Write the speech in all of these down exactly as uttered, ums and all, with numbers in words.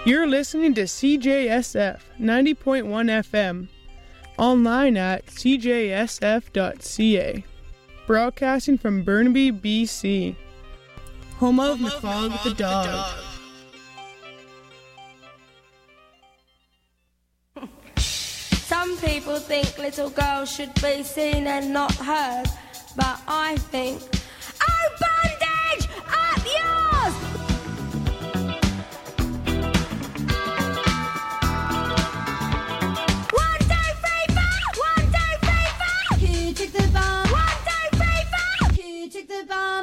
You're listening to C J S F ninety point one F M, online at c j s f dot c a, broadcasting from Burnaby, B C, home of McFog the dog. Some people think little girls should be seen and not heard, but I think, oh, bondage, up yours! One, two, three, four! One, two, three, four! Who took the bomb? One, two, three, four! Who took the bomb?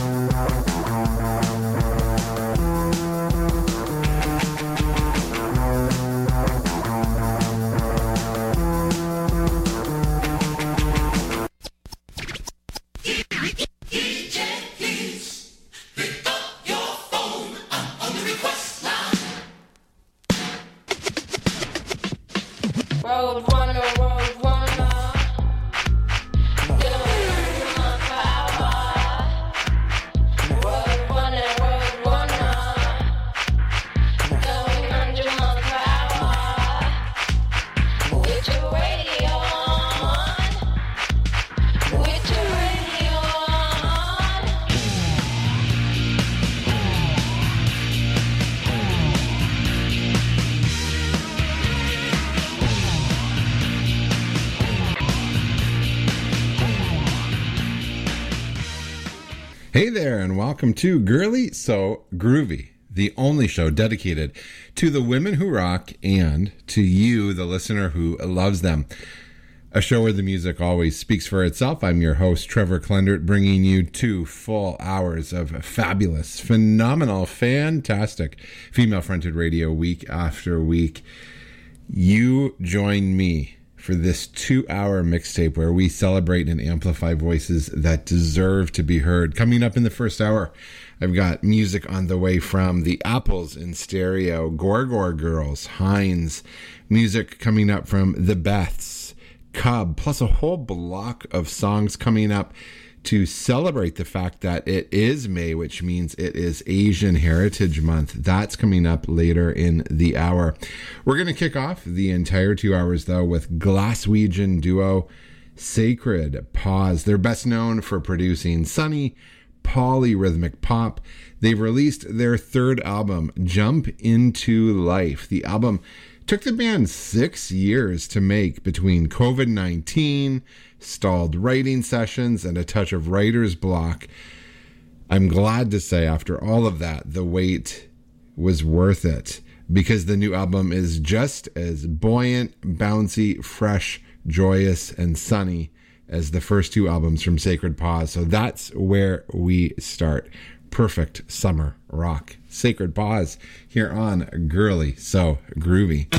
Road runner, road runner, doing my power. Road runner, road runner, going under my power. With your radio on, with your radio on. Hey there, and welcome to Girly So Groovy, the only show dedicated to the women who rock and to you, the listener who loves them. A show where the music always speaks for itself. I'm your host, Trevor Klendert, bringing you two full hours of fabulous, phenomenal, fantastic female-fronted radio week after week. You join me for this two-hour mixtape where we celebrate and amplify voices that deserve to be heard. Coming up in the first hour, I've got music on the way from the Apples in Stereo, Gorgor Girls, Hines, music coming up from the Beths, Cub, plus a whole block of songs coming up to celebrate the fact that it is May, which means it is Asian Heritage Month. That's coming up later in the hour. We're going to kick off the entire two hours, though, with Glaswegian duo Sacred Paws. They're best known for producing sunny, polyrhythmic pop. They've released their third album, Jump Into Life. The album took the band six years to make between covid nineteen, stalled writing sessions, and a touch of writer's block. I'm glad to say after all of that, the wait was worth it, because the new album is just as buoyant, bouncy, fresh, joyous, and sunny as the first two albums from Sacred Paws. So that's where we start. Perfect summer rock. Sacred Paws here on Girly So Groovy.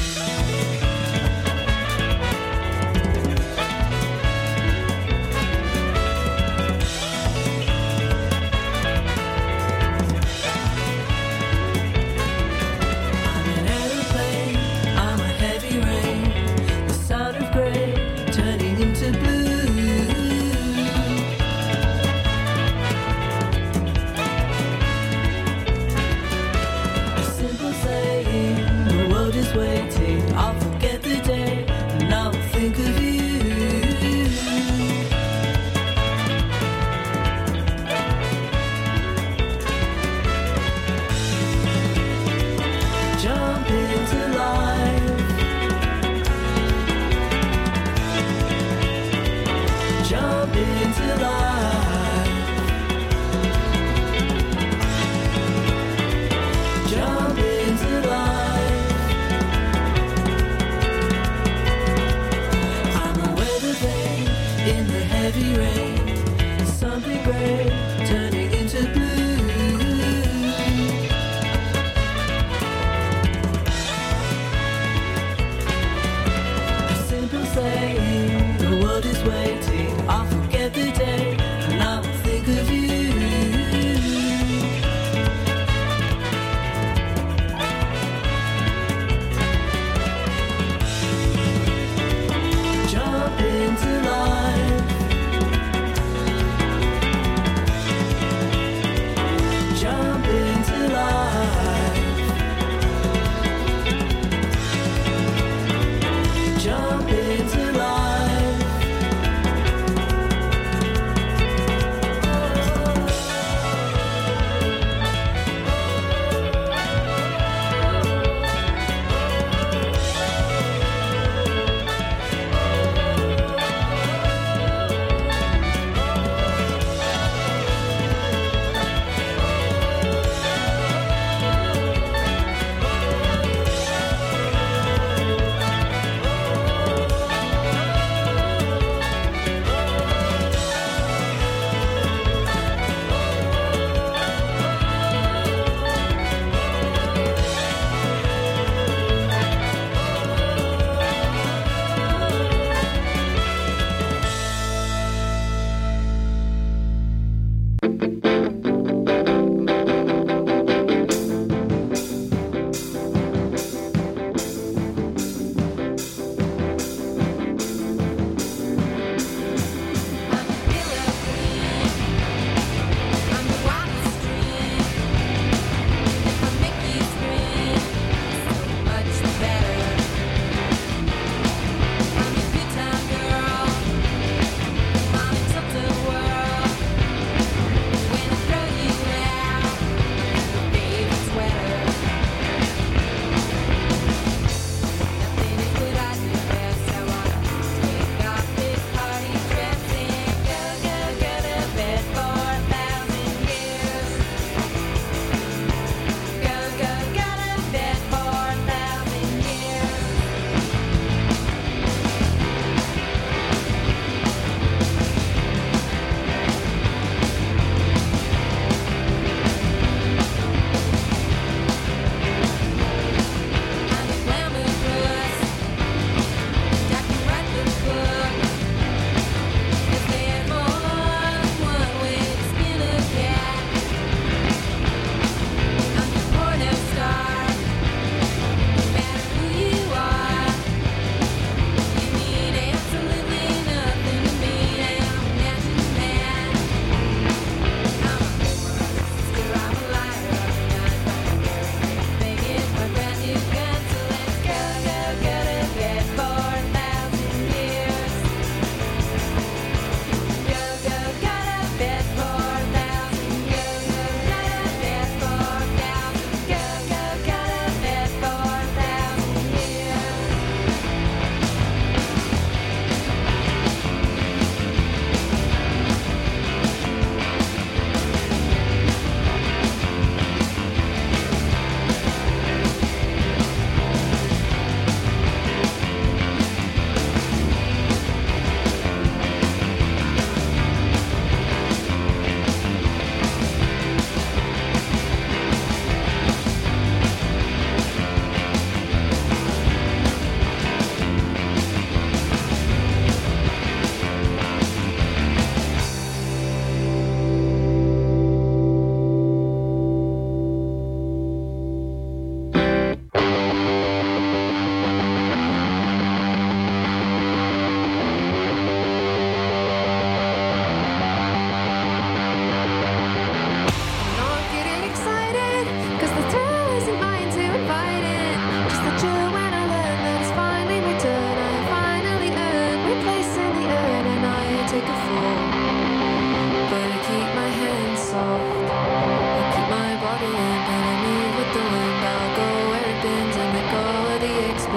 Waiting.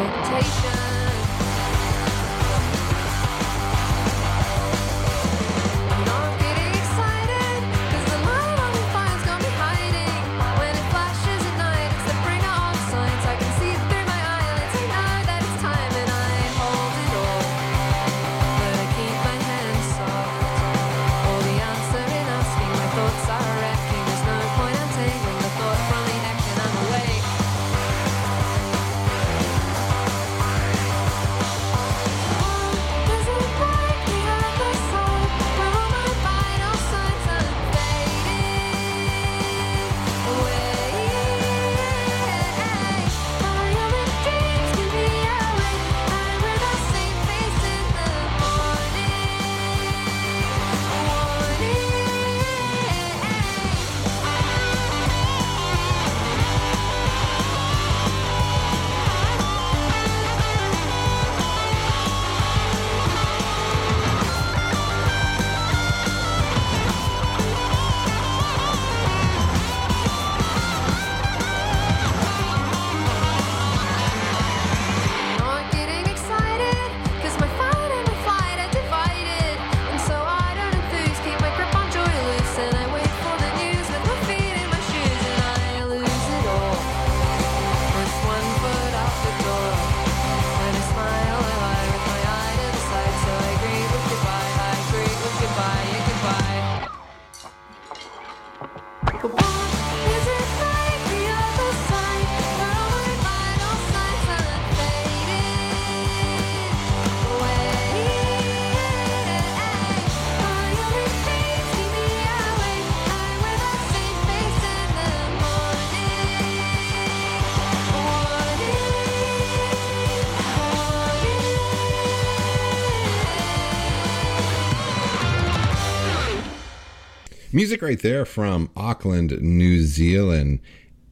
Music right there from Auckland, New Zealand.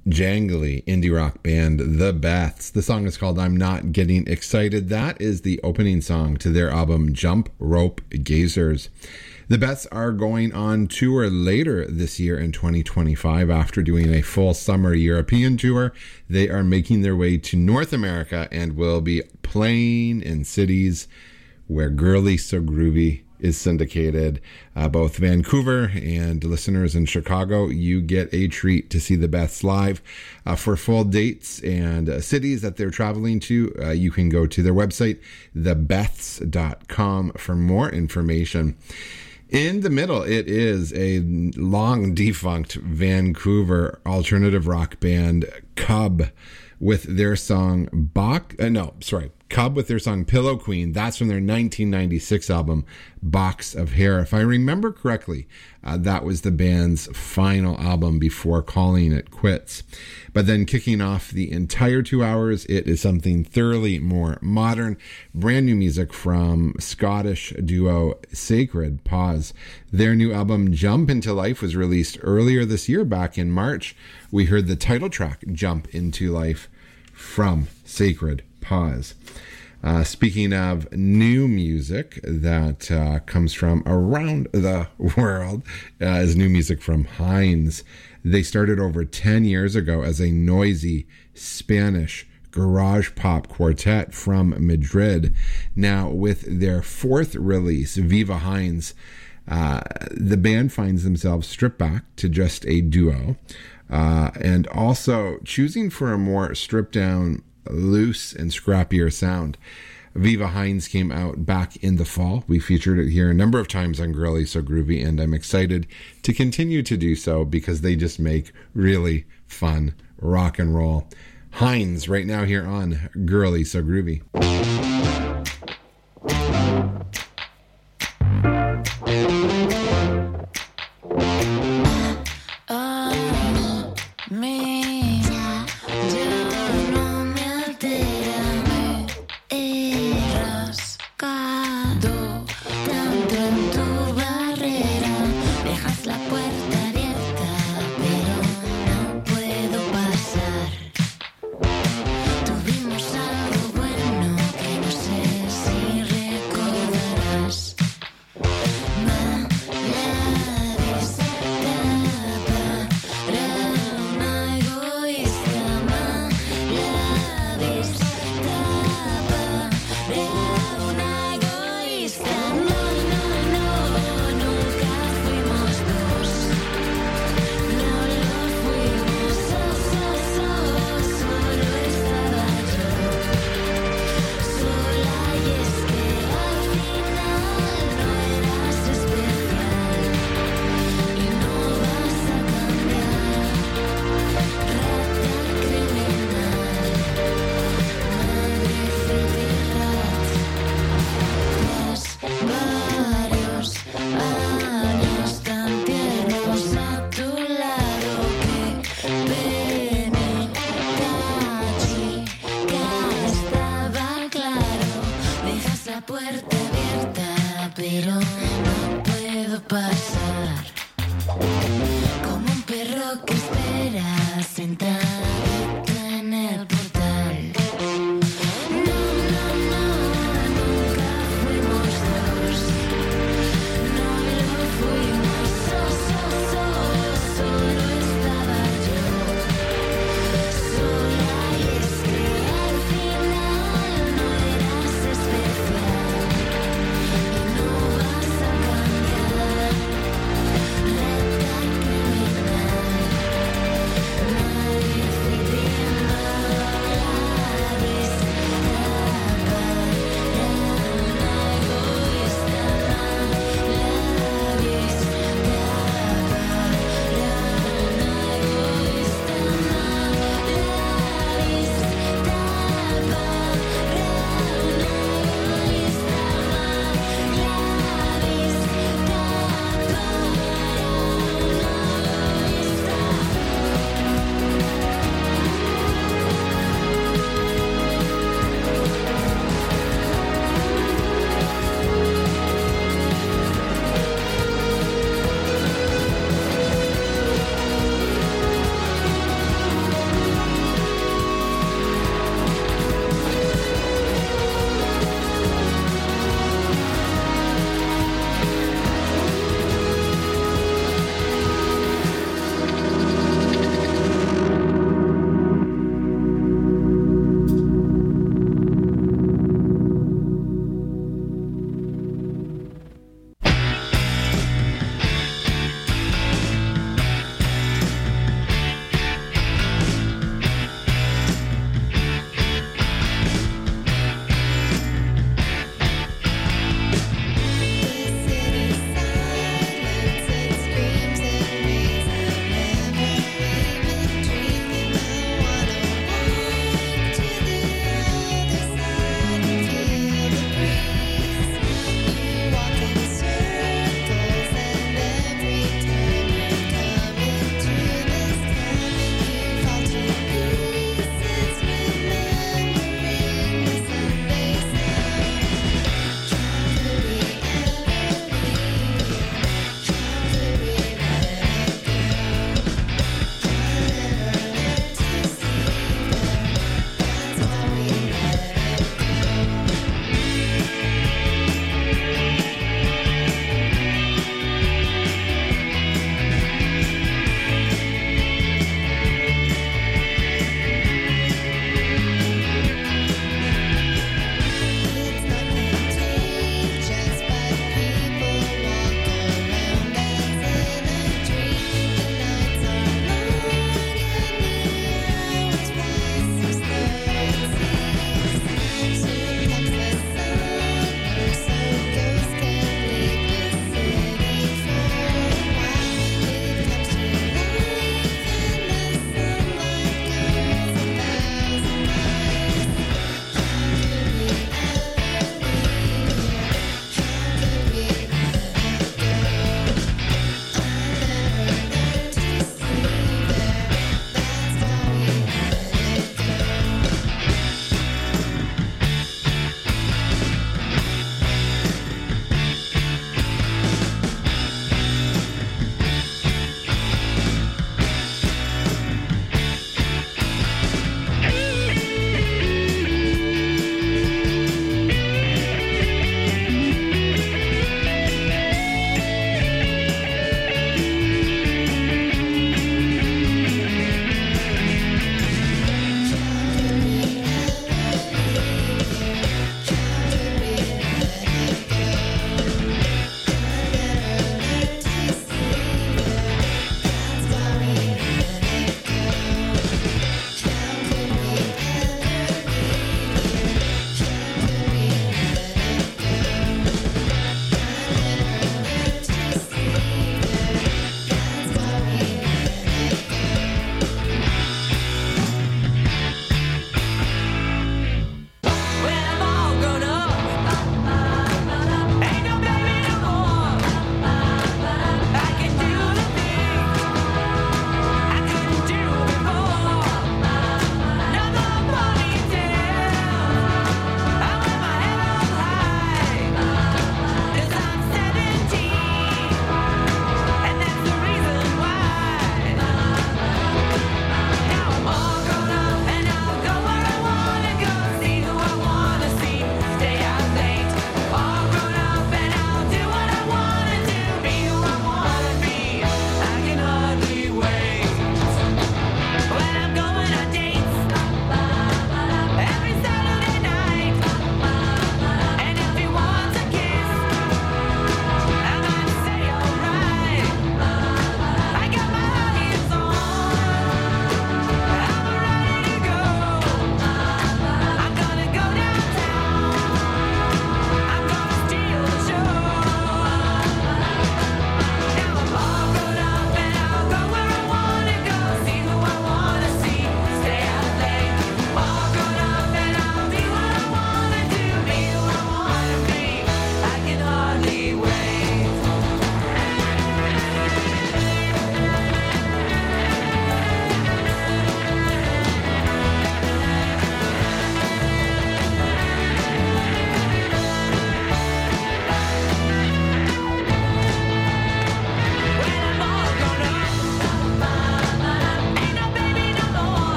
Jangly indie rock band The Beths. The song is called I'm Not Getting Excited. That is the opening song to their album Jump Rope Gazers. The Beths are going on tour later this year in twenty twenty-five. After doing a full summer European tour, they are making their way to North America and will be playing in cities where Girly So Groovy is syndicated. Uh, both Vancouver and listeners in Chicago, you get a treat to see the Beths live. Uh, for full dates and uh, cities that they're traveling to, uh, you can go to their website, the beths dot com, for more information. In the middle, it is a long defunct Vancouver alternative rock band, Cub, with their song Bach. Uh, no, sorry. Cub with their song Pillow Queen. That's from their nineteen ninety-six album Box of Hair. If I remember correctly, uh, that was the band's final album before calling it quits. But then kicking off the entire two hours, it is something thoroughly more modern. Brand new music from Scottish duo Sacred Paws. Their new album Jump Into Life was released earlier this year, back in March. We heard the title track Jump Into Life from Sacred Pause. Uh, speaking of new music that uh, comes from around the world, uh, is new music from Heinz. They started over ten years ago as a noisy Spanish garage pop quartet from Madrid. Now, with their fourth release, Viva Heinz, uh, the band finds themselves stripped back to just a duo, uh, and also choosing for a more stripped down, loose and scrappier sound. Viva Heinz came out back in the fall. We featured it here a number of times on Girly So Groovy, and I'm excited to continue to do so because they just make really fun rock and roll. Heinz right now here on Girly So Groovy. Tuvimos algo bueno que no sé.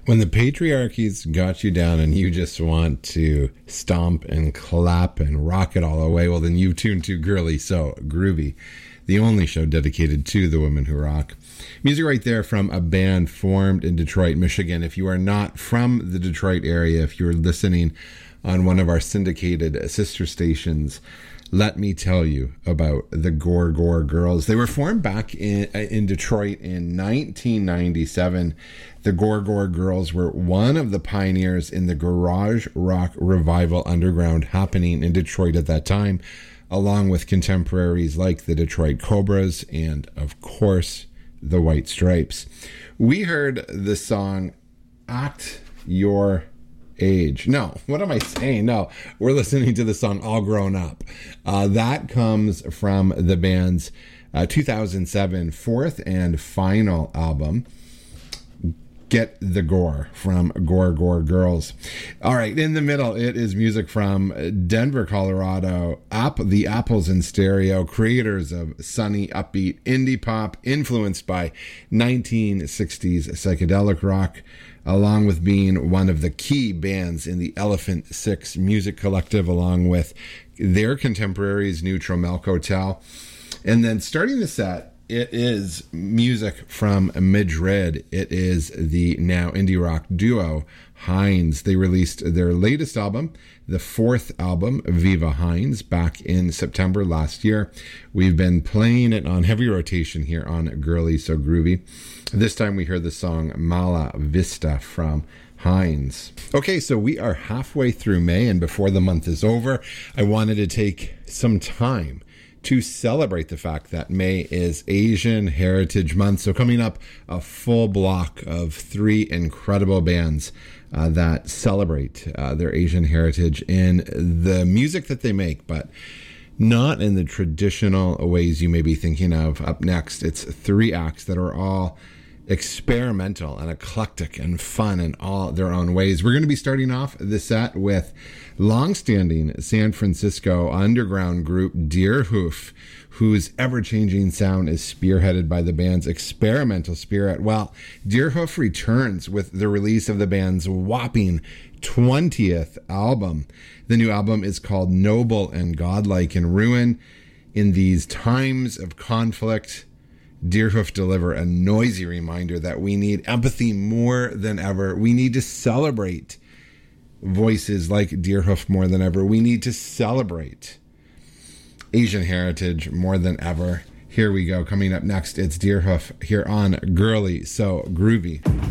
When the patriarchy's got you down and you just want to stomp and clap and rock it all away, well, then you tune to Girly So Groovy, the only show dedicated to the women who rock. Music right there from a band formed in Detroit, Michigan. If you are not from the Detroit area, if you're listening on one of our syndicated sister stations, let me tell you about the Gore Gore Girls. They were formed back in, in Detroit in nineteen ninety-seven. The Gore Gore Girls were one of the pioneers in the garage rock revival underground happening in Detroit at that time, along with contemporaries like the Detroit Cobras and, of course, the White Stripes. We heard the song Act Your Age. No, what am I saying? No, we're listening to the song All Grown Up. Uh, that comes from the band's uh, two thousand seven fourth and final album, Get the Gore, from Gore Gore Girls. All right, in the middle, it is music from Denver, Colorado. App, the Apples in Stereo, creators of sunny, upbeat indie pop, influenced by nineteen sixties psychedelic rock, along with being one of the key bands in the Elephant Six Music Collective, along with their contemporaries, Neutral Milk Hotel. And then starting the set, it is music from Madrid. It is the now indie rock duo Heinz. They released their latest album, the fourth album, Viva Heinz, back in September last year. We've been playing it on heavy rotation here on Girly So Groovy. This time we heard the song Mala Vista from Heinz. Okay, so we are halfway through May, and before the month is over, I wanted to take some time to celebrate the fact that May is Asian Heritage Month. So coming up, a full block of three incredible bands uh, that celebrate uh, their Asian heritage in the music that they make, but not in the traditional ways you may be thinking of. Up next, it's three acts that are all experimental and eclectic and fun in all their own ways. We're going to be starting off the set with long-standing San Francisco underground group Deerhoof, whose ever-changing sound is spearheaded by the band's experimental spirit. Well, Deerhoof returns with the release of the band's whopping twentieth album. The new album is called Noble and Godlike in Ruin. In these times of conflict, Deerhoof deliver a noisy reminder that we need empathy more than ever. We need to celebrate voices like Deerhoof more than ever. We need to celebrate Asian heritage more than ever. Here we go. Coming up next, it's Deerhoof here on Girly So Groovy.